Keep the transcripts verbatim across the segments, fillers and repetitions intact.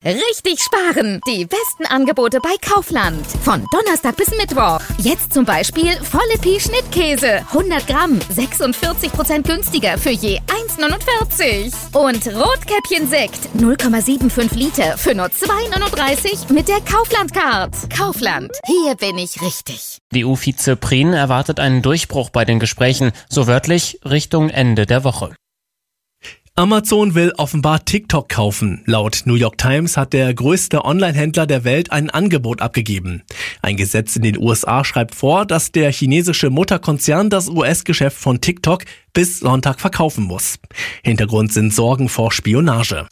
Richtig sparen! Die besten Angebote bei Kaufland. Von Donnerstag bis Mittwoch. Jetzt zum Beispiel volle Pi Schnittkäse. hundert Gramm, sechsundvierzig Prozent günstiger für je eins neunundvierzig. Und Rotkäppchen-Sekt, null Komma fünfundsiebzig Liter für nur zwei neununddreißig mit der Kaufland-Card. Kaufland, hier bin ich richtig. Die E U-Vize Prien erwartet einen Durchbruch bei den Gesprächen, so wörtlich Richtung Ende der Woche. Amazon will offenbar TikTok kaufen. Laut New York Times hat der größte Online-Händler der Welt ein Angebot abgegeben. Ein Gesetz in den U S A schreibt vor, dass der chinesische Mutterkonzern das U S-Geschäft von TikTok bis Sonntag verkaufen muss. Hintergrund sind Sorgen vor Spionage.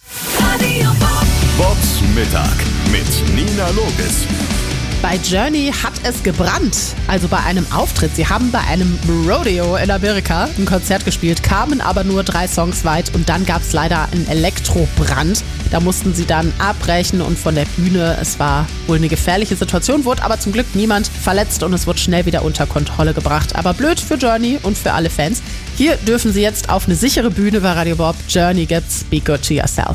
Bobs Mittag mit Nina Logis. Bei Journey hat es gebrannt, also bei einem Auftritt. Sie haben bei einem Rodeo in Amerika ein Konzert gespielt, kamen aber nur drei Songs weit und dann gab es leider einen Elektrobrand. Da mussten sie dann abbrechen und von der Bühne, es war wohl eine gefährliche Situation, wurde aber zum Glück niemand verletzt und es wurde schnell wieder unter Kontrolle gebracht. Aber blöd für Journey und für alle Fans. Hier dürfen sie jetzt auf eine sichere Bühne bei Radio Bob. Journey gibt's Be Good to Yourself.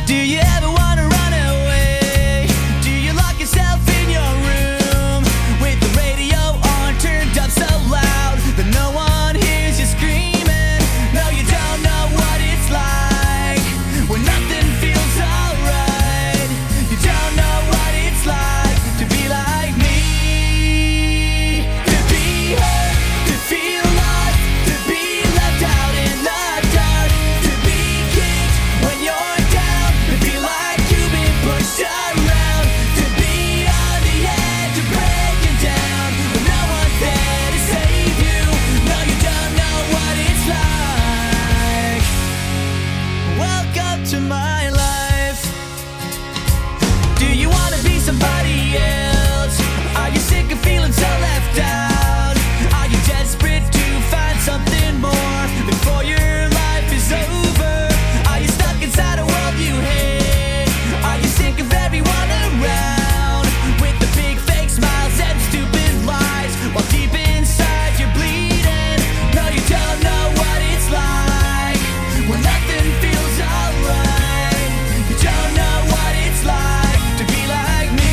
Do you ever wanna run away? Do you lock yourself in your room with the radio on turned up so loud that no one hears you screaming? No, you don't know what it's like when nothing feels alright. You don't know what it's like to be like me. To be hurt, to feel lost, to be left out in the dark, to be kicked when you're down, to feel like you've been pushed around, to be on the edge of breaking down, but no one's there to save you. No, you don't know what it's like. Welcome to my life. Do you wanna be somebody else? Are you sick of feeling so left out? Are you desperate to find something more before your life is over? Are you stuck inside a world you hate? Are you sick of everyone around with the big fake smiles and stupid lies while deep inside you're bleeding? No, you don't know what it's like when nothing feels alright. You don't know what it's like to be like me.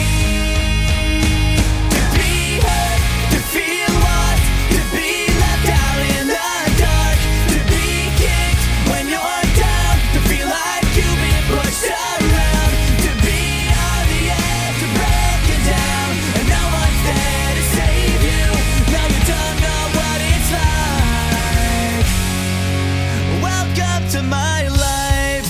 To be hurt, to feel lost, to be left out in the dark, to be kicked when you're down, to feel like you've been pushed around, to be on the edge of breaking down, and no one's there to save you. No, you don't know what it's like. Welcome to my life.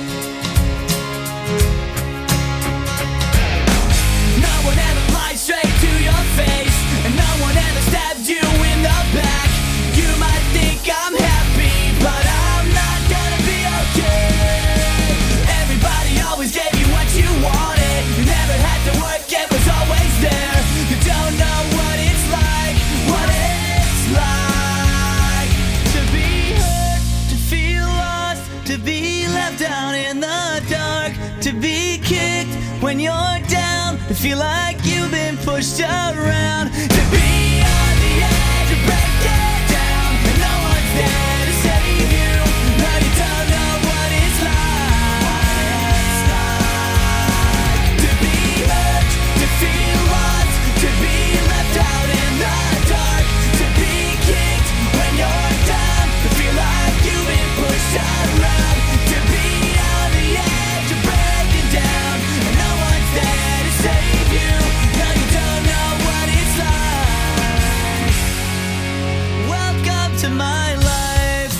No one ever lies straight to your face, and no one ever stabs you in the back. You might think I'm happy, but I'm not gonna be okay. Everybody always gave you what you wanted. You never had to work, it was always there. You don't know what it's like, what it's like to be hurt, to feel lost, to be left out in the dark, to be kicked when you're down, to feel like you've been pushed around, to be on the edge of breaking down, and no one's there to save you. No, you don't know what it's like to be hurt, to feel lost, to be left out in the dark, to be kicked when you're down, to feel like you've been pushed around, to be on the edge of breaking down, and no one's there to save you. No, you don't know what it's like. Welcome to my life.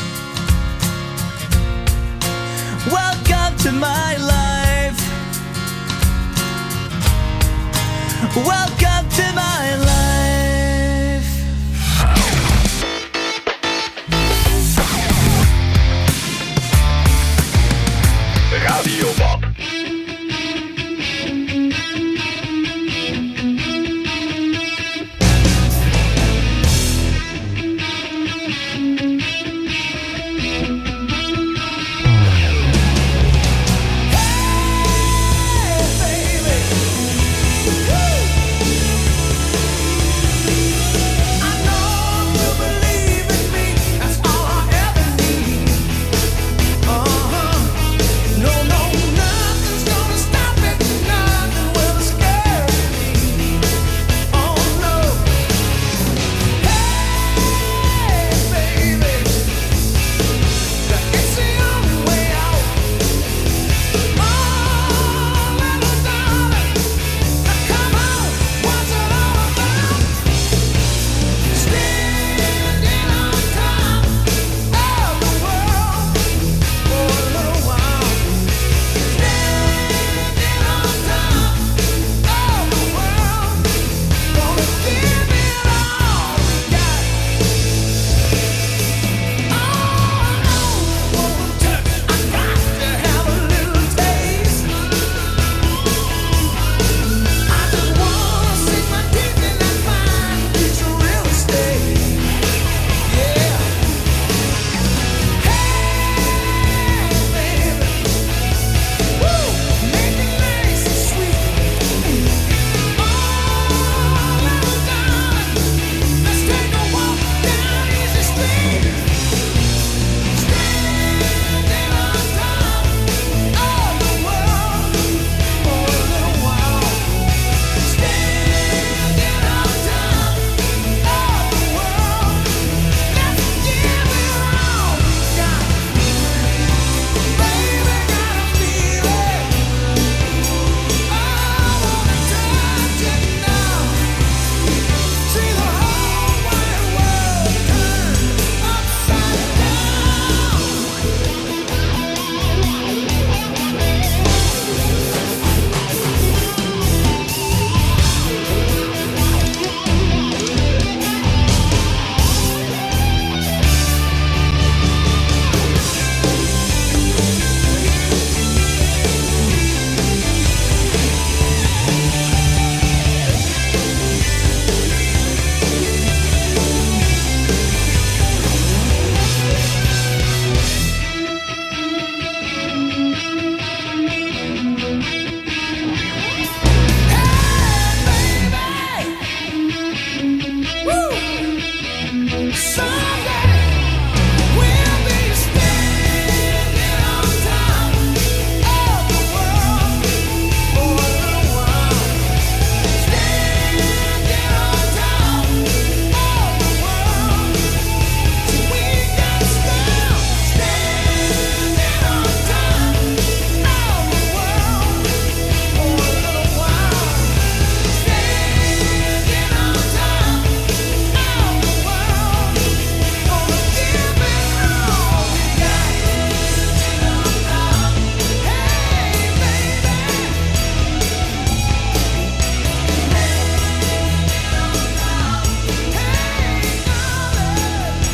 Welcome to my life. Welcome to my life. Radio Bob.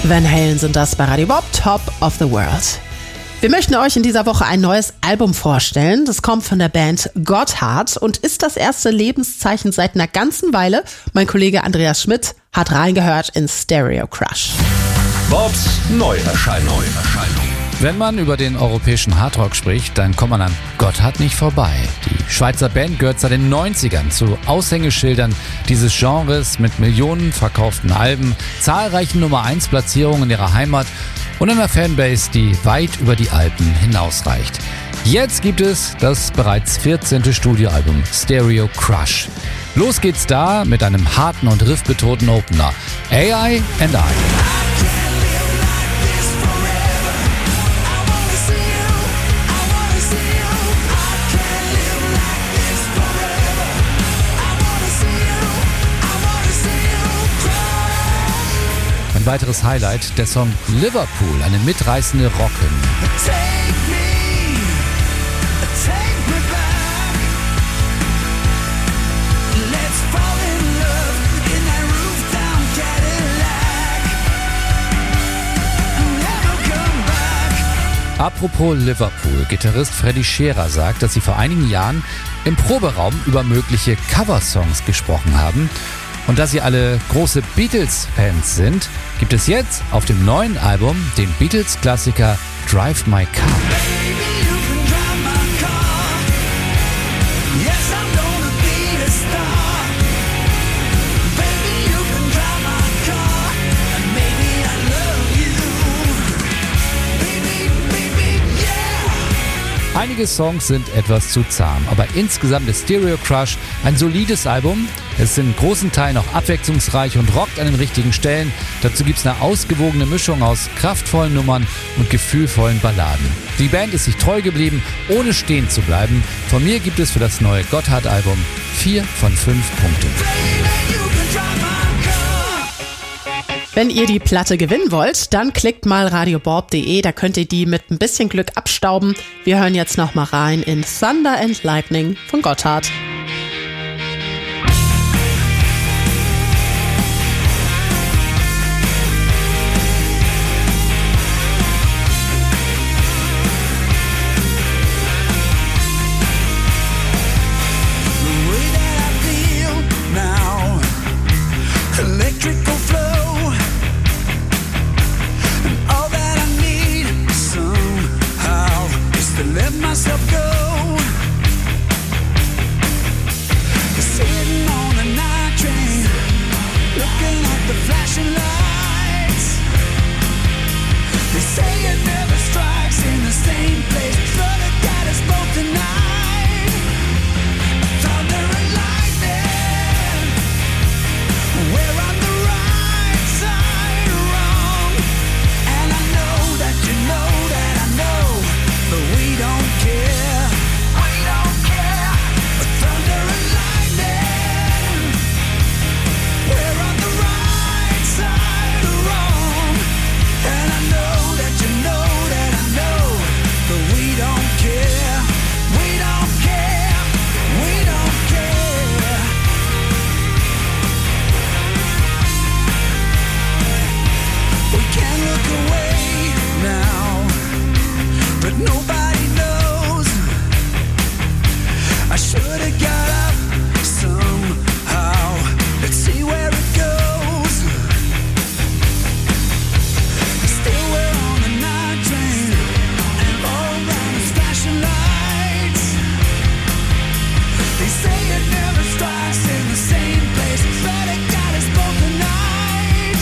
Van Halen sind das bei Radio Bob, Top of the World. Wir möchten euch in dieser Woche ein neues Album vorstellen. Das kommt von der Band Gotthard und ist das erste Lebenszeichen seit einer ganzen Weile. Mein Kollege Andreas Schmidt hat reingehört in Stereo Crush. Bobs Neuerscheinung. Wenn man über den europäischen Hardrock spricht, dann kommt man an Gotthard nicht vorbei. Die Schweizer Band gehört seit den neunzigern zu Aushängeschildern dieses Genres mit Millionen verkauften Alben, zahlreichen Nummer eins Platzierungen in ihrer Heimat und einer Fanbase, die weit über die Alpen hinausreicht. Jetzt gibt es das bereits vierzehnte Studioalbum Stereo Crush. Los geht's da mit einem harten und riffbetonten Opener. A I and I. Ein weiteres Highlight, der Song Liverpool, eine mitreißende Rockhymne. Apropos Liverpool, Gitarrist Freddy Scherer sagt, dass sie vor einigen Jahren im Proberaum über mögliche Coversongs gesprochen haben. Und da sie alle große Beatles-Fans sind, gibt es jetzt auf dem neuen Album den Beatles-Klassiker Drive My Car. Einige Songs sind etwas zu zahm, aber insgesamt ist Stereo Crush ein solides Album. Es ist in großen Teilen auch abwechslungsreich und rockt an den richtigen Stellen. Dazu gibt es eine ausgewogene Mischung aus kraftvollen Nummern und gefühlvollen Balladen. Die Band ist sich treu geblieben, ohne stehen zu bleiben. Von mir gibt es für das neue Gotthard-Album vier von fünf Punkten. Wenn ihr die Platte gewinnen wollt, dann klickt mal radiobob punkt de, da könnt ihr die mit ein bisschen Glück abstauben. Wir hören jetzt noch mal rein in Thunder and Lightning von Gotthard.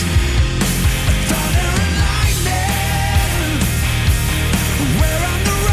We're on the road.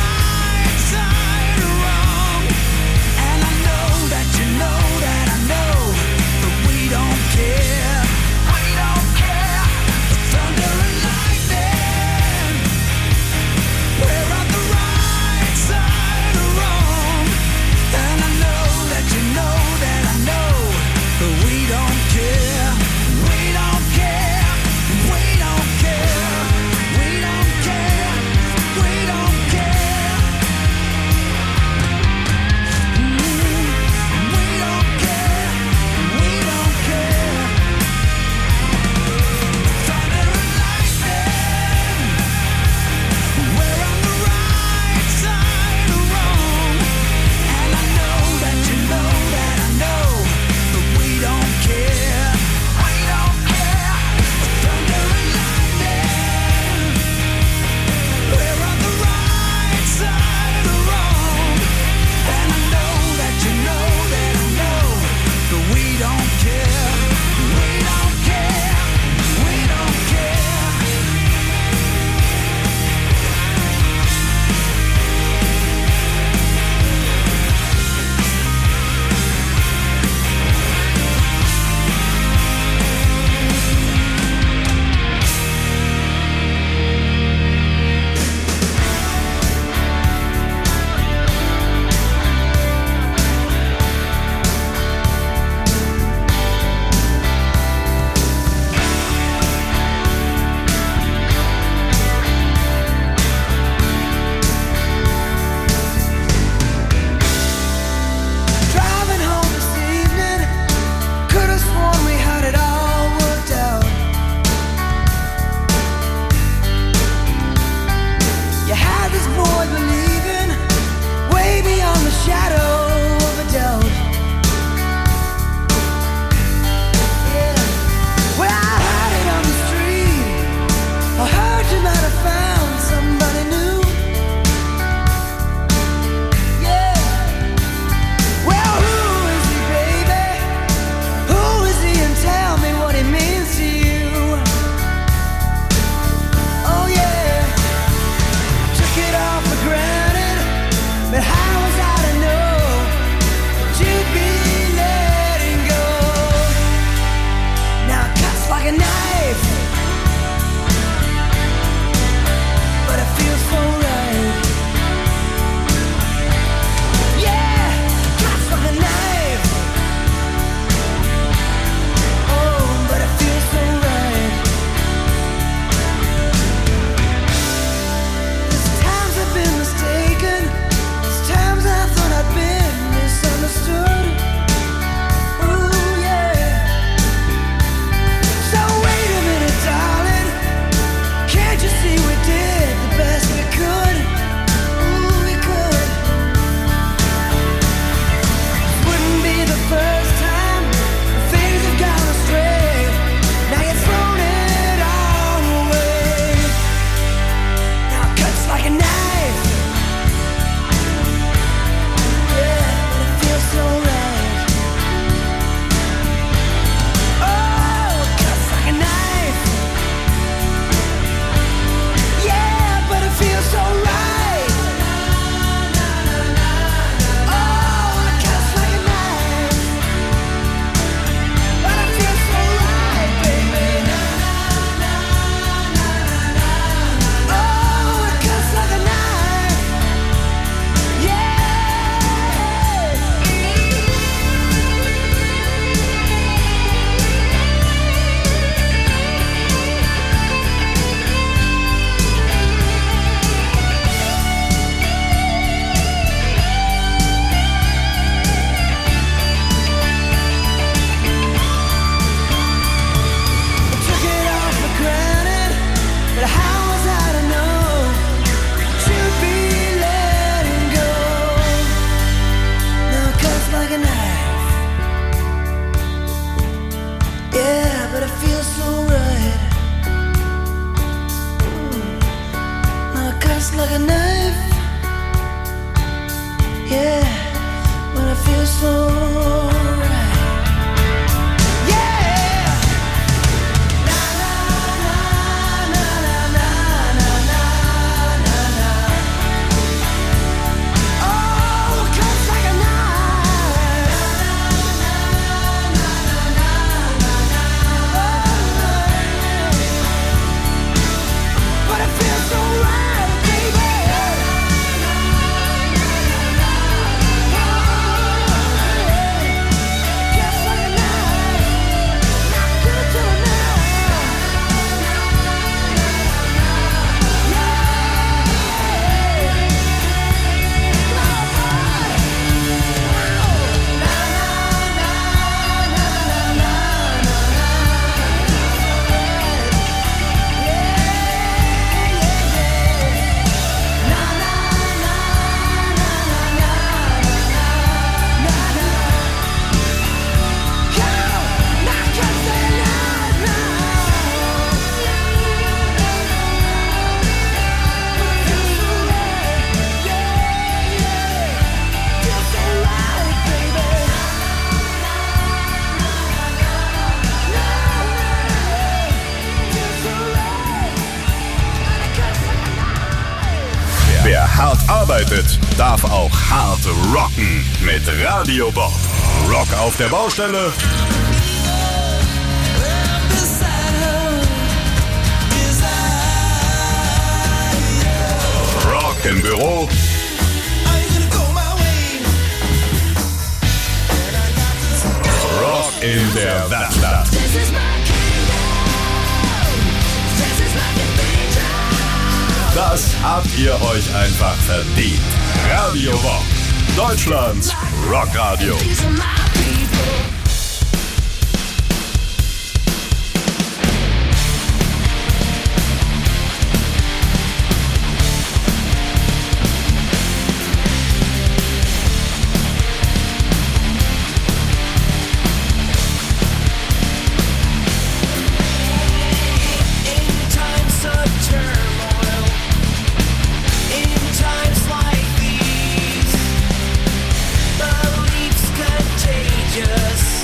cuts like a knife. Yeah, when I feel so right. Yeah. Na na na na na na na na na. Oh, cuts like a knife. Na na na na na na. But it feels so right, baby. Wer hart arbeitet, darf auch hart rocken mit Radio Bob. Rock auf der Baustelle, Rock im Büro Rock in der Werkstatt. Das habt ihr euch einfach verdient. Radio Bob, Deutschlands Rockradio. Just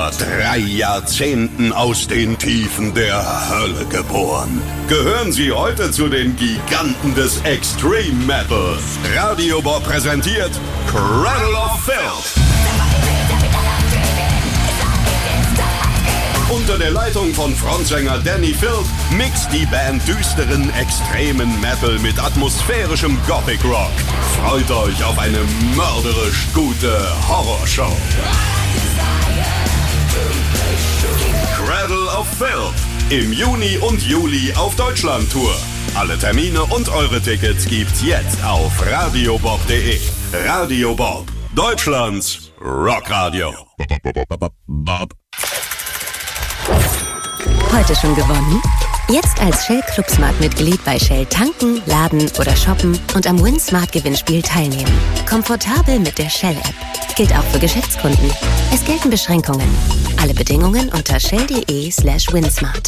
vor drei Jahrzehnten aus den Tiefen der Hölle geboren. Gehören Sie heute zu den Giganten des Extreme Metal. Radio Bob präsentiert Cradle of Filth. Unter der Leitung von Frontsänger Danny Filth mixt die Band düsteren, extremen Metal mit atmosphärischem Gothic Rock. Freut euch auf eine mörderisch gute Horrorshow. Cradle of Filth im Juni und Juli auf Deutschland-Tour. Alle Termine und eure Tickets gibt's jetzt auf radiobob punkt de. Radio Bob, Deutschlands Rockradio. Heute schon gewonnen? Jetzt als Shell Club Smart Mitglied bei Shell tanken, laden oder shoppen und am Win Smart Gewinnspiel teilnehmen. Komfortabel mit der Shell App. Gilt auch für Geschäftskunden. Es gelten Beschränkungen. Alle Bedingungen unter shell.de slash winsmart.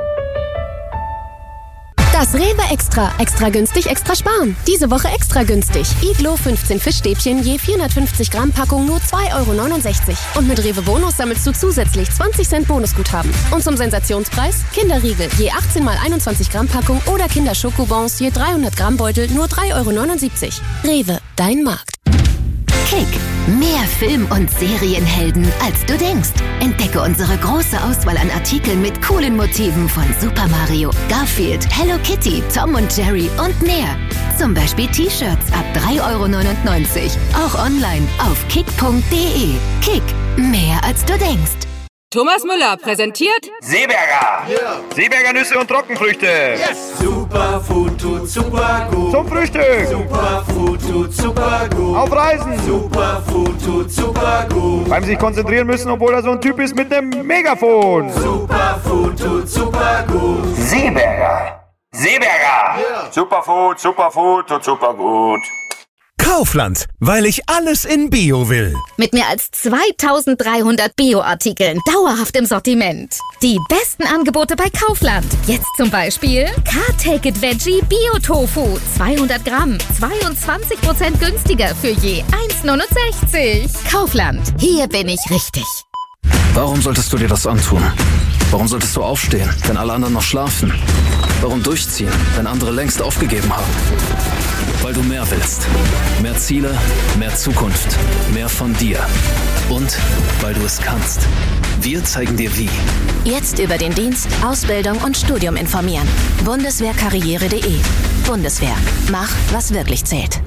Das Rewe Extra. Extra günstig, extra sparen. Diese Woche extra günstig. Iglo fünfzehn Fischstäbchen je vierhundertfünfzig Gramm Packung nur zwei Euro neunundsechzig. Und mit Rewe Bonus sammelst du zusätzlich zwanzig Cent Bonusguthaben. Und zum Sensationspreis Kinderriegel je achtzehn mal einundzwanzig Gramm Packung oder Kinderschokobons je dreihundert Gramm Beutel nur drei Euro neunundsiebzig. Rewe, dein Markt. Kick. Mehr Film- und Serienhelden, als du denkst. Entdecke unsere große Auswahl an Artikeln mit coolen Motiven von Super Mario, Garfield, Hello Kitty, Tom und Jerry und mehr. Zum Beispiel T-Shirts ab drei Euro neunundneunzig. Auch online auf kick punkt de. Kick. Mehr, als du denkst. Thomas Müller präsentiert Seeberger. Yeah. Seeberger Nüsse und Trockenfrüchte. Yes. Superfood tut super gut. Zum Frühstück. Superfood tut super gut. Auf Reisen. Superfood tut super gut. Beim sich konzentrieren müssen, obwohl er so ein Typ ist mit einem Megafon. Superfood tut super gut. Seeberger. Seeberger. Yeah. Superfood, Superfood tut super gut. Kaufland, weil ich alles in Bio will. Mit mehr als zweitausenddreihundert Bio-Artikeln dauerhaft im Sortiment. Die besten Angebote bei Kaufland. Jetzt zum Beispiel Car-Take-It Veggie Bio-Tofu. zweihundert Gramm, zweiundzwanzig Prozent günstiger für je eins neunundsechzig. Kaufland, hier bin ich richtig. Warum solltest du dir das antun? Warum solltest du aufstehen, wenn alle anderen noch schlafen? Warum durchziehen, wenn andere längst aufgegeben haben? Weil du mehr willst. Mehr Ziele, mehr Zukunft, mehr von dir. Und weil du es kannst. Wir zeigen dir wie. Jetzt über den Dienst, Ausbildung und Studium informieren. Bundeswehrkarriere punkt de. Bundeswehr. Mach, was wirklich zählt.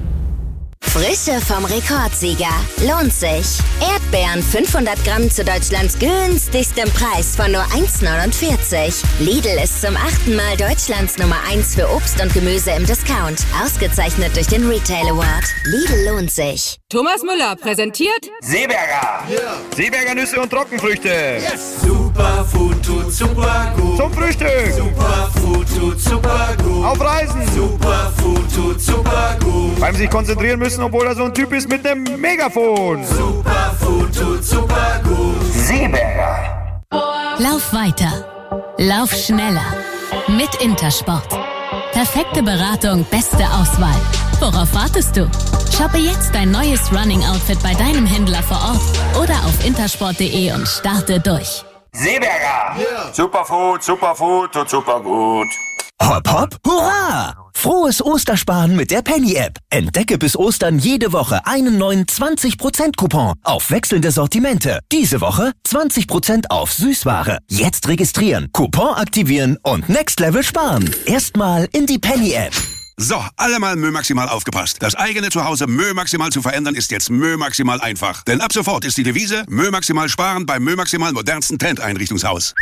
Frische vom Rekordsieger. Lohnt sich. Erdbeeren fünfhundert Gramm zu Deutschlands günstigstem Preis von nur eins neunundvierzig. Lidl ist zum achten Mal Deutschlands Nummer eins für Obst und Gemüse im Discount. Ausgezeichnet durch den Retail Award. Lidl lohnt sich. Thomas Müller präsentiert Seeberger. Yeah. Seeberger Nüsse und Trockenfrüchte. Yes. Superfood tut super gut. Zum Frühstück. Superfood tut super gut. Auf Reisen. Superfood tut super gut. Beim sich konzentrieren müssen, obwohl er so ein Typ ist mit einem Megafon. Superfood tut super gut. Seeberger. Lauf weiter. Lauf schneller. Mit Intersport. Perfekte Beratung, beste Auswahl. Worauf wartest du? Shoppe jetzt dein neues Running-Outfit bei deinem Händler vor Ort oder auf intersport punkt de und starte durch. Seeberger. Yeah. Superfood, Superfood tut super gut. Hopp, hopp, hurra! Frohes Ostersparen mit der Penny-App. Entdecke bis Ostern jede Woche einen neuen zwanzig Prozent Coupon auf wechselnde Sortimente. Diese Woche zwanzig Prozent auf Süßware. Jetzt registrieren, Coupon aktivieren und Next Level sparen. Erstmal in die Penny-App. So, alle mal Mö Maximal aufgepasst. Das eigene Zuhause Mö Maximal zu verändern ist jetzt Mö Maximal einfach. Denn ab sofort ist die Devise Mö Maximal sparen beim Mö Maximal modernsten Trendeinrichtungshaus.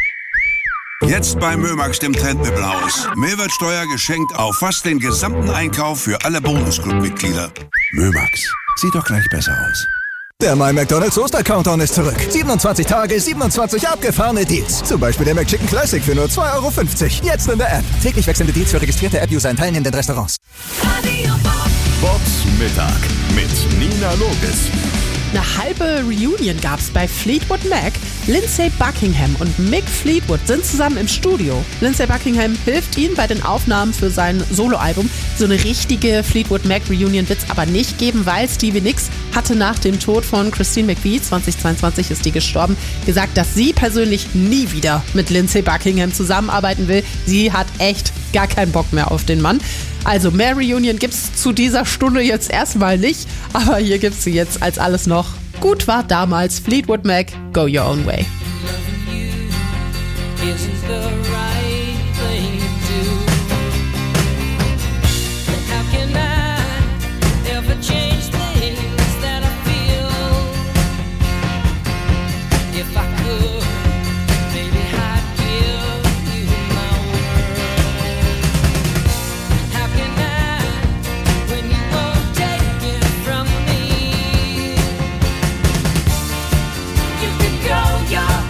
Jetzt bei Mömax, dem Trendmöbelhaus. Mehrwertsteuer geschenkt auf fast den gesamten Einkauf für alle Bonusclub-Mitglieder. Mömax, sieht doch gleich besser aus. Der My McDonald's Oster-Countdown ist zurück. siebenundzwanzig Tage, siebenundzwanzig abgefahrene Deals. Zum Beispiel der McChicken Classic für nur zwei Euro fünfzig. Jetzt in der App. Täglich wechselnde Deals für registrierte App-User in teilnehmenden Restaurants. Bobs Mittag mit Nina Logis. Eine halbe Reunion gab's bei Fleetwood Mac. Lindsey Buckingham und Mick Fleetwood sind zusammen im Studio. Lindsey Buckingham hilft ihnen bei den Aufnahmen für sein Soloalbum. So eine richtige Fleetwood Mac Reunion wird's aber nicht geben, weil Stevie Nicks hatte nach dem Tod von Christine McVie, zweitausendzweiundzwanzig ist die gestorben, gesagt, dass sie persönlich nie wieder mit Lindsey Buckingham zusammenarbeiten will. Sie hat echt gar keinen Bock mehr auf den Mann. Also mehr Reunion gibt's zu dieser Stunde jetzt erstmal nicht, aber hier gibt's sie jetzt als alles noch gut war damals. Fleetwood Mac, Go Your Own Way. Your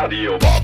Radio Bob.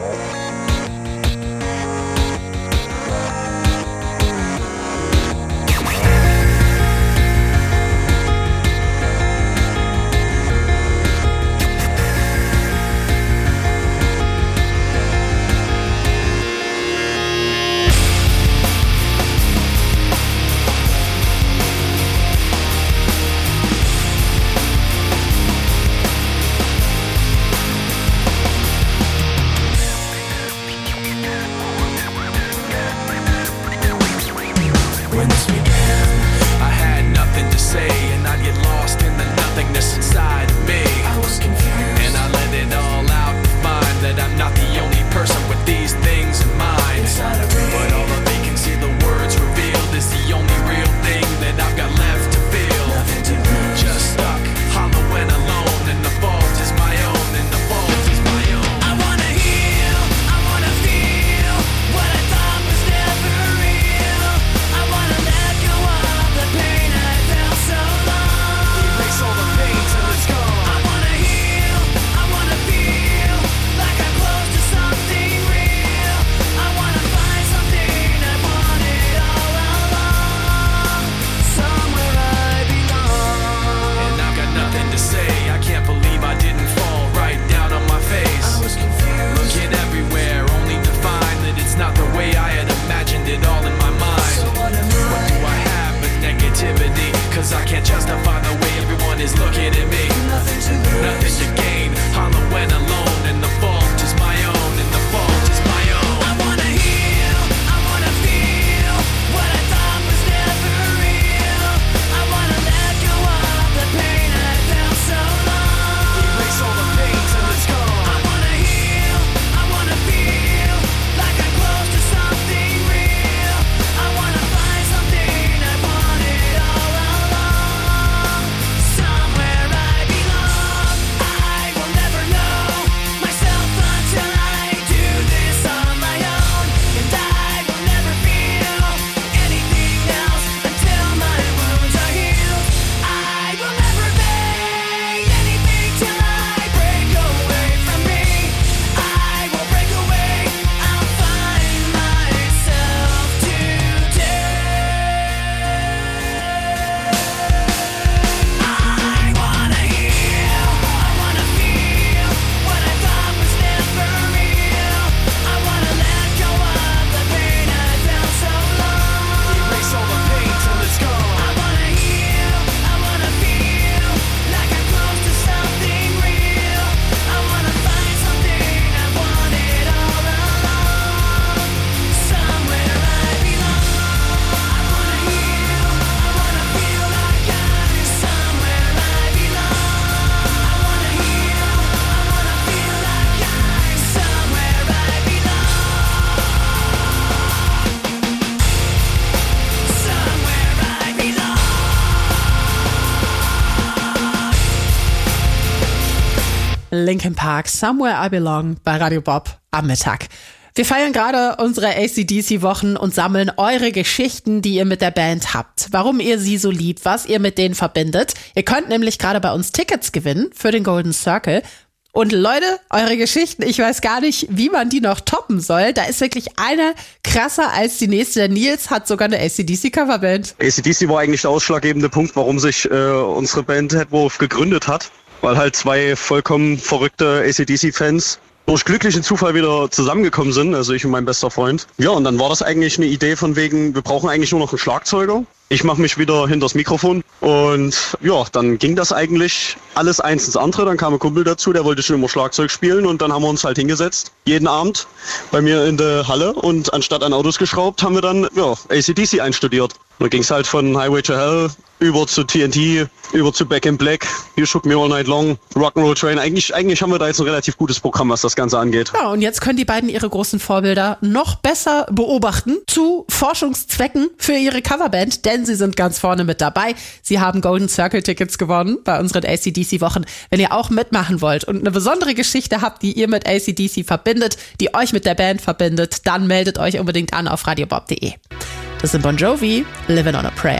Linkin Park, Somewhere I Belong bei Radio Bob am Mittag. Wir feiern gerade unsere A C D C-Wochen und sammeln eure Geschichten, die ihr mit der Band habt. Warum ihr sie so liebt, was ihr mit denen verbindet. Ihr könnt nämlich gerade bei uns Tickets gewinnen für den Golden Circle. Und Leute, eure Geschichten, ich weiß gar nicht, wie man die noch toppen soll. Da ist wirklich eine krasser als die nächste. Der Nils hat sogar eine A C D C-Coverband. A C D C war eigentlich der ausschlaggebende Punkt, warum sich äh, unsere Band Headwolf gegründet hat. Weil halt zwei vollkommen verrückte A C D C-Fans durch glücklichen Zufall wieder zusammengekommen sind, also ich und mein bester Freund. Ja, und dann war das eigentlich eine Idee von wegen, wir brauchen eigentlich nur noch einen Schlagzeuger. Ich mache mich wieder hinters Mikrofon und ja, dann ging das eigentlich alles eins ins andere. Dann kam ein Kumpel dazu, der wollte schon immer Schlagzeug spielen und dann haben wir uns halt hingesetzt, jeden Abend bei mir in der Halle und anstatt an Autos geschraubt, haben wir dann ja, A C D C einstudiert. Und dann ging es halt von Highway to Hell über zu T N T, über zu Back in Black, You Shook Me All Night Long, Rock'n'Roll Train. Eigentlich, eigentlich haben wir da jetzt ein relativ gutes Programm, was das Ganze angeht. Ja, und jetzt können die beiden ihre großen Vorbilder noch besser beobachten zu Forschungszwecken für ihre Coverband, denn sie sind ganz vorne mit dabei. Sie haben Golden Circle Tickets gewonnen bei unseren A C D C-Wochen. Wenn ihr auch mitmachen wollt und eine besondere Geschichte habt, die ihr mit A C D C verbindet, die euch mit der Band verbindet, dann meldet euch unbedingt an auf radiobob punkt de. Das sind Bon Jovi, Living on a Prayer.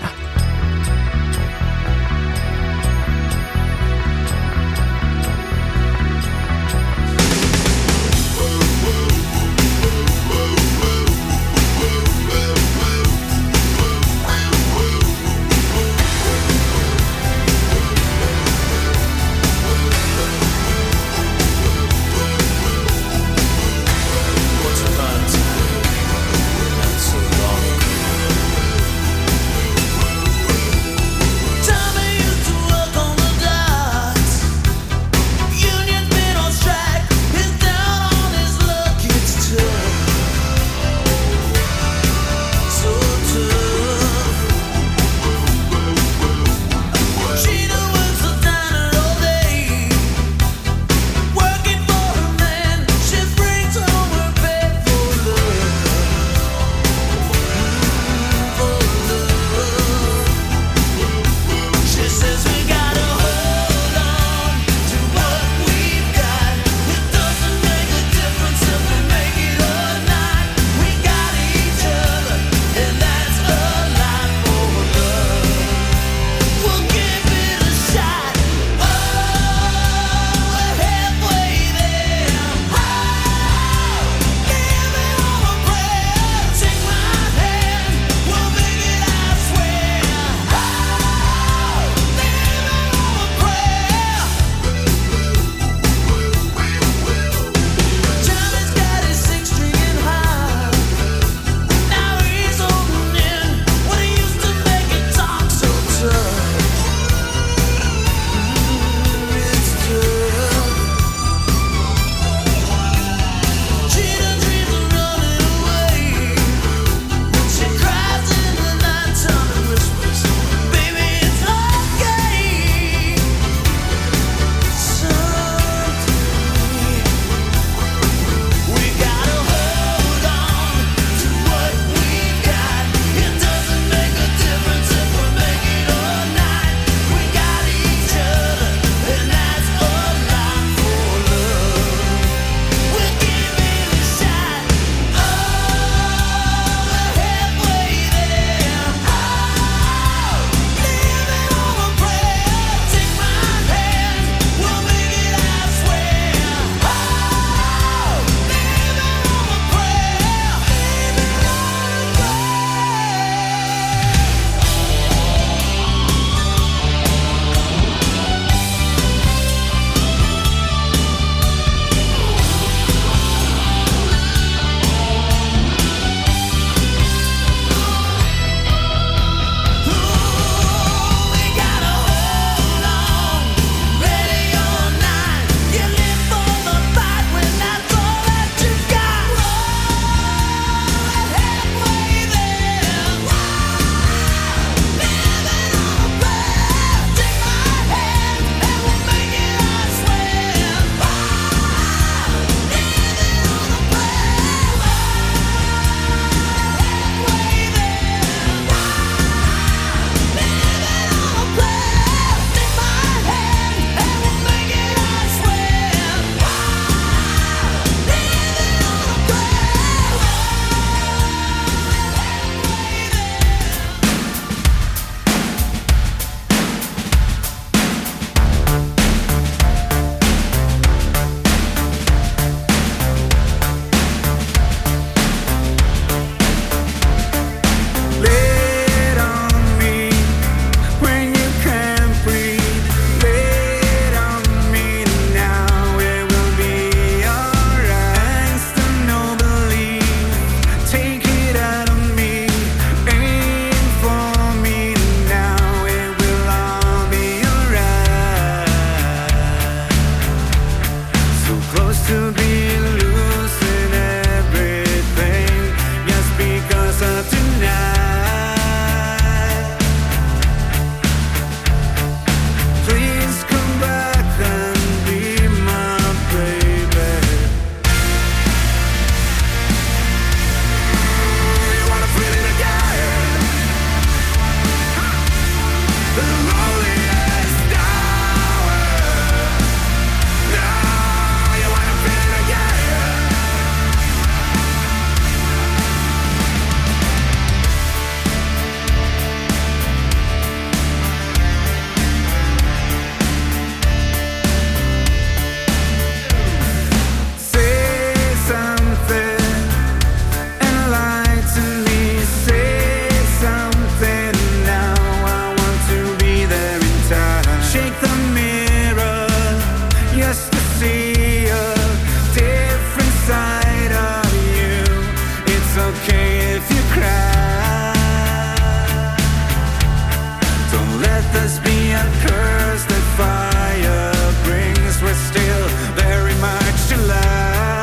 close to being loose in everything, just because of tonight. Please come back and be my baby. You wanna feel it again? The loneliest hour. Now you wanna feel it again? Say something, enlighten me. Say something now. I want to be there in time. Shake the mirror just to see a different side of you. It's okay if you cry. Don't let this be a curse that fire brings. We're still very much alive.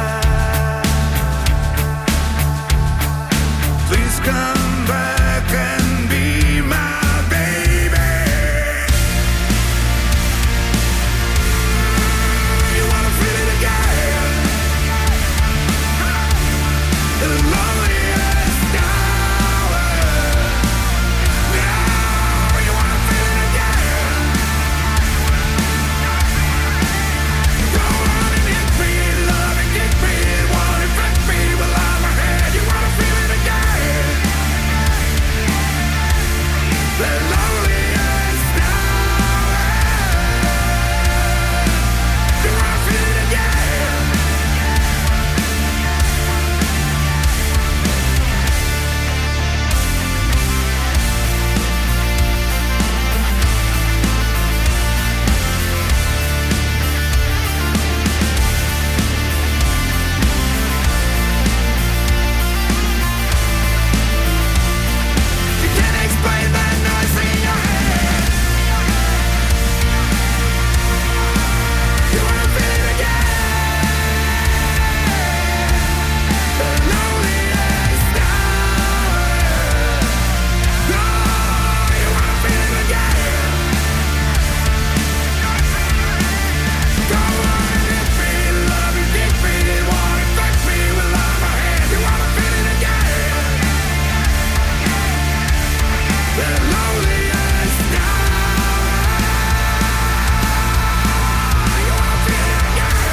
Please come back and be my baby. You wanna feel it again? The loneliest hour. Now you wanna feel it again? Go on and hit me, love and get me, wanna infect me while I'm ahead. You wanna feel it again? The loneliest hour. You wanna feel it again? You can't explain that noise in your head. You wanna feel it again? The loneliest hour. No, you wanna feel it again? Go on and hit me, love and get me, wanna infect me while I'm ahead. You wanna feel it again? The loneliest hour. You wanna feel it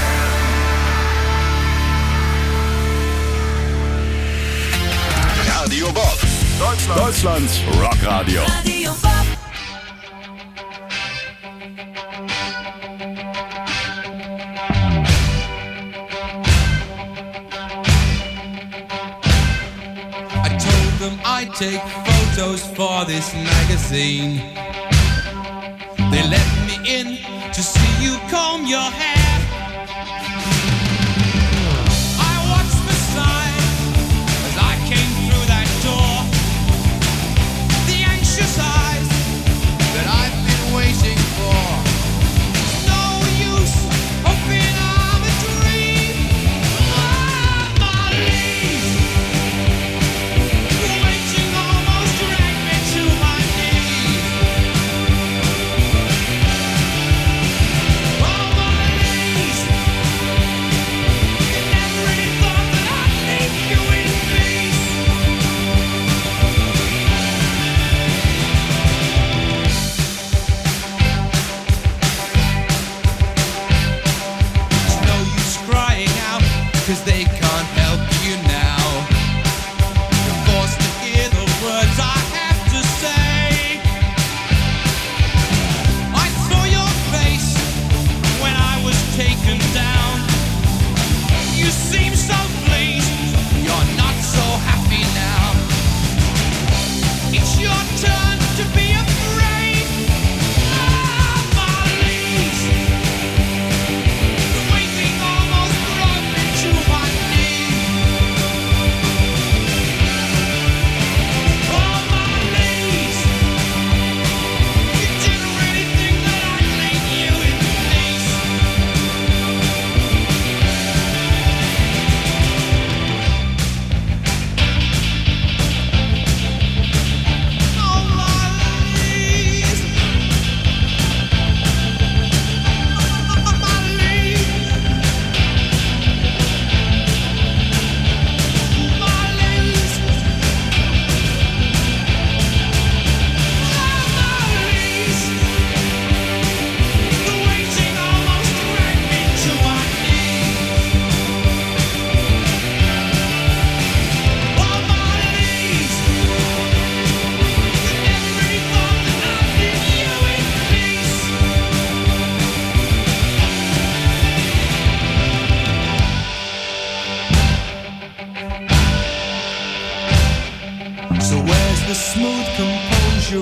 again? Radio Bob, Deutschland, Deutschlands Rockradio. Radio Bob. I told them I'd take photos for this magazine. They let me in to see you comb your hair. I watched the sign as I came through that door. The anxious eyes that I've been waiting for. No use hoping I'm a dream. Ah, my knees. Waiting almost dragged me to my knees. Oh, my knees. You never really thought that I'd leave you in peace. There's no use crying out, 'cause they can't help you now. You're forced to hear the words I have to say. I saw your face when I was taken down. You seem so pleased, you're not so happy now. It's your turn to be afraid. Ah, my knees. The waiting almost brought me to my knees. Oh, my knees. You didn't really think that I'd leave you in peace.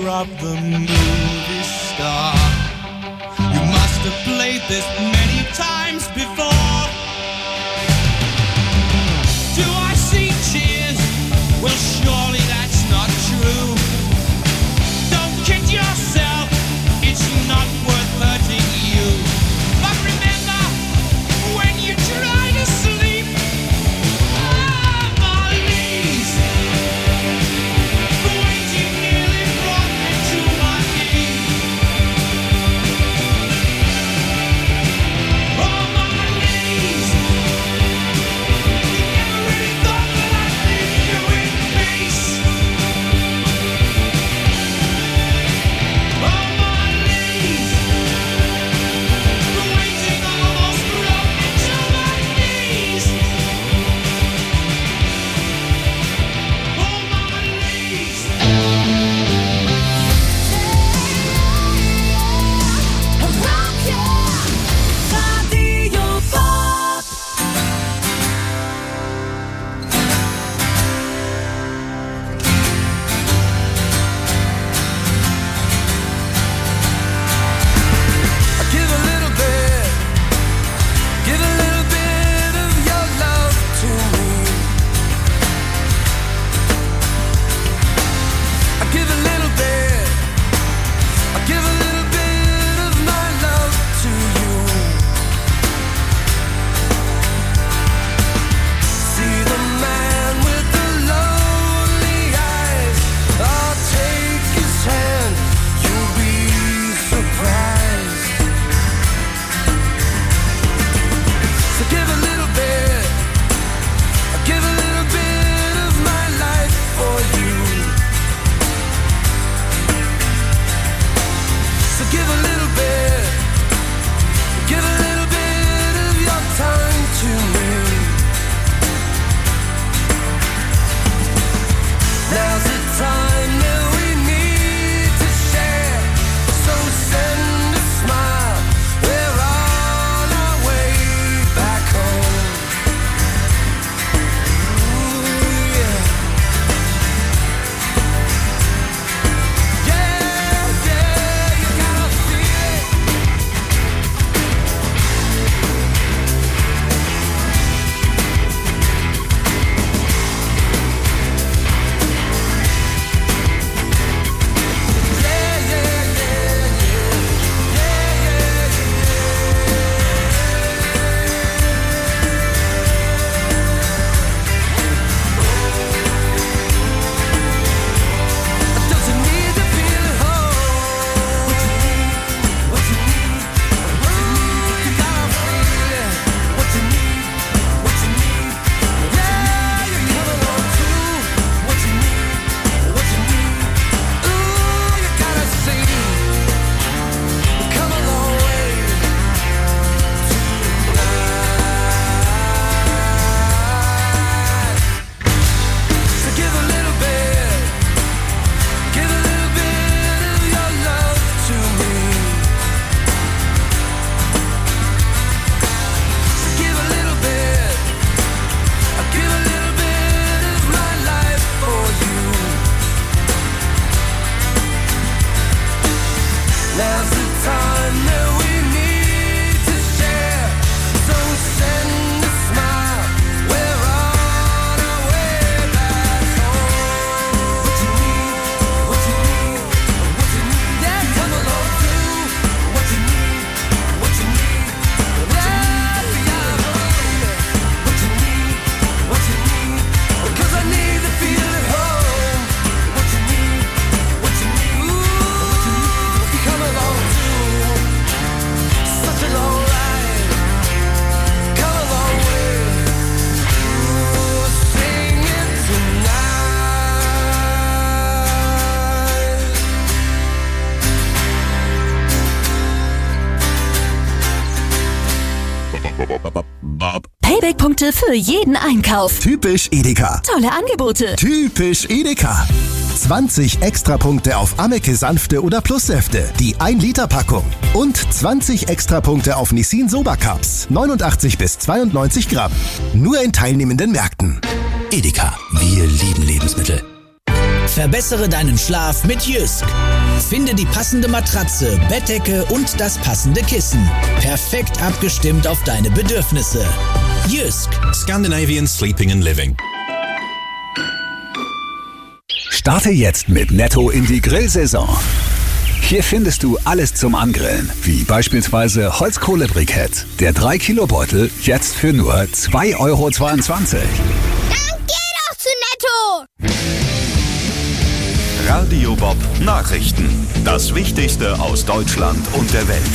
of the movie star. You must have played this many times before. Do I see tears? Well, surely that's not true. Don't kid yourself, it's not worth hurting you. But remember, when you try to sleep, ah, my knees, the waiting nearly brought me to my knees. Oh, my knees, you never really thought that I'd leave you in peace. Oh, my knees, the waiting almost brought me to my knees. Oh, my knees. Radio Pop. Give a little bit, give a little bit of your love to me. I give a little bit, I give a little bit of my love to you. See the man with the lonely eyes. I'll take his hand, you'll be surprised. So give a little bit, I give a little bit of my life for you. So give a little bit, give a little bit of your time to me. Now's the time that we need to share. So send a smile, we're on our way back home. Ooh, yeah. Yeah, yeah, you gotta feel it. Yeah, yeah, yeah, yeah. Yeah, yeah, yeah. Doesn't need to feel at home. What you need, what you need, what you need. You gotta feel it. What you need, what you need. Yeah, you come along too. What you need, what you need. Ooh, you gotta see. We come a long way tonight. So give a little bit, give a little bit of your love to me. So give a little bit, I give a little bit of my life for you. Now's the time that we need to share. So send a smile, we're on our way back home. What you need, what you need, what you need. Yeah, come along too. What you need, what you need. Yeah, yeah, baby. What you need, what you need. Because I need to feel at home. What you need, what you need. Ooh, come along too. Such a long ride, come a long way. Ooh, sing it Bob. Payback-Punkte für jeden Einkauf. Typisch Edeka. Tolle Angebote. Typisch Edeka. zwanzig Extrapunkte auf Ameke Sanfte oder Plussäfte, die ein Liter Packung. Und zwanzig Extrapunkte auf Nissin Soba Cups, neunundachtzig bis zweiundneunzig Gramm. Nur in teilnehmenden Märkten. Edeka, wir lieben Lebensmittel. Verbessere deinen Schlaf mit Jysk. Finde die passende Matratze, Bettdecke und das passende Kissen. Perfekt abgestimmt auf deine Bedürfnisse. Jysk. Scandinavian Sleeping and Living. Starte jetzt mit Netto in die Grillsaison. Hier findest du alles zum Angrillen, wie beispielsweise Holzkohlebrikett. Der drei Kilo Beutel jetzt für nur zwei Euro zweiundzwanzig. Dann geh doch zu Netto! Radio Bob Nachrichten. Das Wichtigste aus Deutschland und der Welt.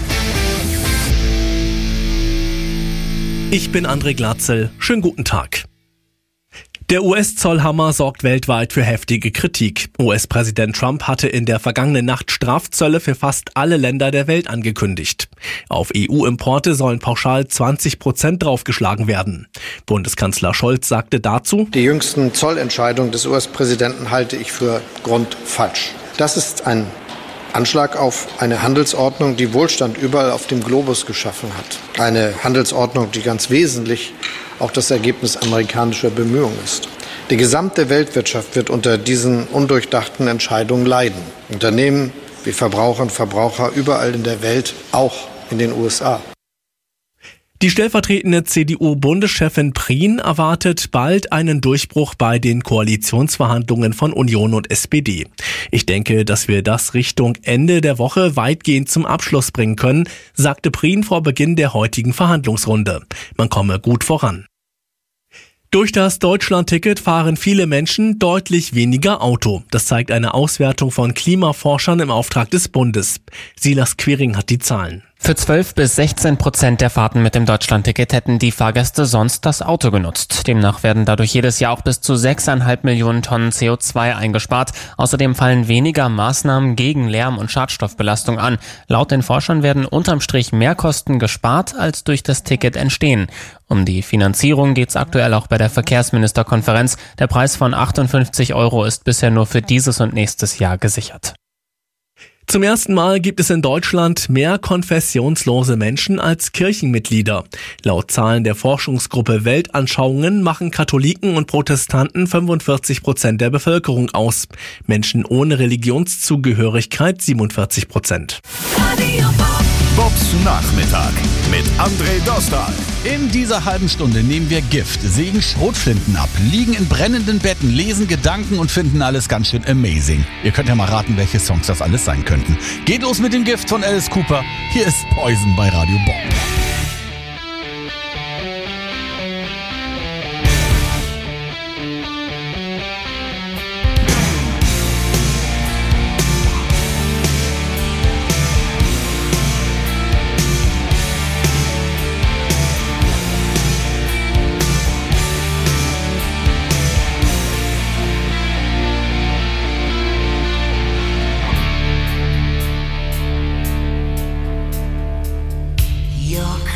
Ich bin André Glatzel. Schönen guten Tag. Der U S-Zollhammer sorgt weltweit für heftige Kritik. U S-Präsident Trump hatte in der vergangenen Nacht Strafzölle für fast alle Länder der Welt angekündigt. Auf E U-Importe sollen pauschal zwanzig Prozent draufgeschlagen werden. Bundeskanzler Scholz sagte dazu: Die jüngsten Zollentscheidungen des U S-Präsidenten halte ich für grundfalsch. Das ist ein Anschlag auf eine Handelsordnung, die Wohlstand überall auf dem Globus geschaffen hat. Eine Handelsordnung, die ganz wesentlich auch das Ergebnis amerikanischer Bemühungen ist. Die gesamte Weltwirtschaft wird unter diesen undurchdachten Entscheidungen leiden. Unternehmen wie Verbraucher und Verbraucher überall in der Welt, auch in den U S A. Die stellvertretende C D U-Bundeschefin Prien erwartet bald einen Durchbruch bei den Koalitionsverhandlungen von Union und S P D. Ich denke, dass wir das Richtung Ende der Woche weitgehend zum Abschluss bringen können, sagte Prien vor Beginn der heutigen Verhandlungsrunde. Man komme gut voran. Durch das Deutschland-Ticket fahren viele Menschen deutlich weniger Auto. Das zeigt eine Auswertung von Klimaforschern im Auftrag des Bundes. Silas Quiring hat die Zahlen. Für zwölf bis sechzehn Prozent der Fahrten mit dem Deutschland-Ticket hätten die Fahrgäste sonst das Auto genutzt. Demnach werden dadurch jedes Jahr auch bis zu sechs Komma fünf Millionen Tonnen C O zwei eingespart. Außerdem fallen weniger Maßnahmen gegen Lärm- und Schadstoffbelastung an. Laut den Forschern werden unterm Strich mehr Kosten gespart, als durch das Ticket entstehen. Um die Finanzierung geht's aktuell auch bei der Verkehrsministerkonferenz. Der Preis von achtundfünfzig Euro ist bisher nur für dieses und nächstes Jahr gesichert. Zum ersten Mal gibt es in Deutschland mehr konfessionslose Menschen als Kirchenmitglieder. Laut Zahlen der Forschungsgruppe Weltanschauungen machen Katholiken und Protestanten fünfundvierzig Prozent der Bevölkerung aus. Menschen ohne Religionszugehörigkeit siebenundvierzig Prozent. Bobs Nachmittag mit André Dostal. In dieser halben Stunde nehmen wir Gift, sägen Schrotflinten ab, liegen in brennenden Betten, lesen Gedanken und finden alles ganz schön amazing. Ihr könnt ja mal raten, welche Songs das alles sein könnten. Geht los mit dem Gift von Alice Cooper. Hier ist Poison bei Radio Bob. Your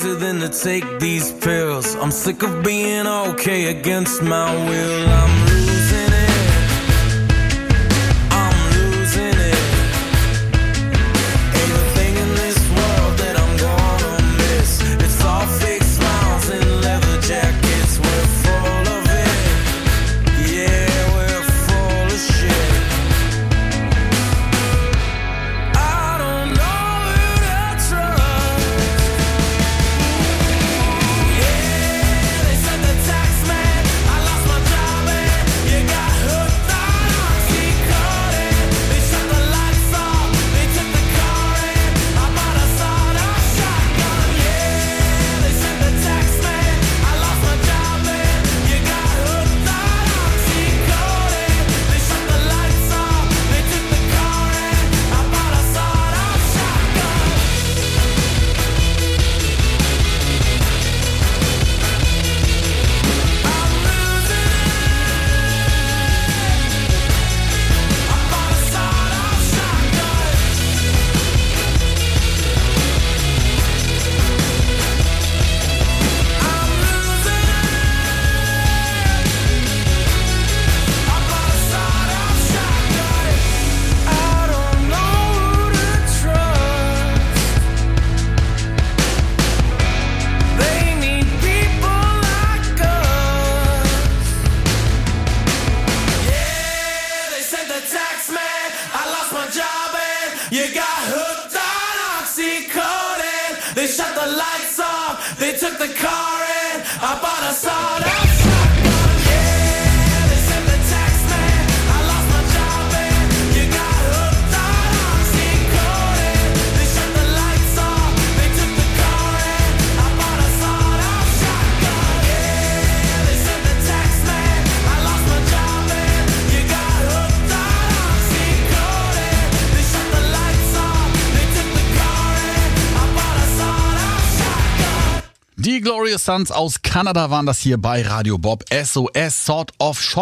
wiser than to take these pills. I'm sick of being okay against my will. I'm losing it. I'm losing it. Ain't a thing in this world that I'm gonna miss. It's all fake smiles and leather jackets. We're full of it. Yeah, we're full of shit. I don't know who to trust. Yeah, they said the tax man. I lost my job and you got hooked on oxycodone. They shut the lights off. They took the car and I bought a sawed-off shotgun. Yeah, they said the tax man. I lost my job and you got hooked on oxycodone. They shut the lights off. They took the car and I bought a sawed-off shotgun. I'm losing it. I bought a sawed-off shotgun. I'm losing it. I bought a sawed-off shotgun. I don't know who to trust. They need people like us. Yeah, they said the tax man. I lost my job and you got hooked on oxycodone. They shut the lights off. They took the car and I bought a sawed-off shotgun. Yeah, they said the tax man. I lost my job and you got hooked on oxycodone. They shut the lights off. They took the car and I bought a sawed-off shotgun. Yeah, they said the tax man. I lost my job and you got hooked on oxycodone. They shut the lights off. They took the car and I bought a sawed-off shotgun. Die Glorious Sons aus Kanada waren das hier bei Radio Bob. S O S Sort of Shotgun.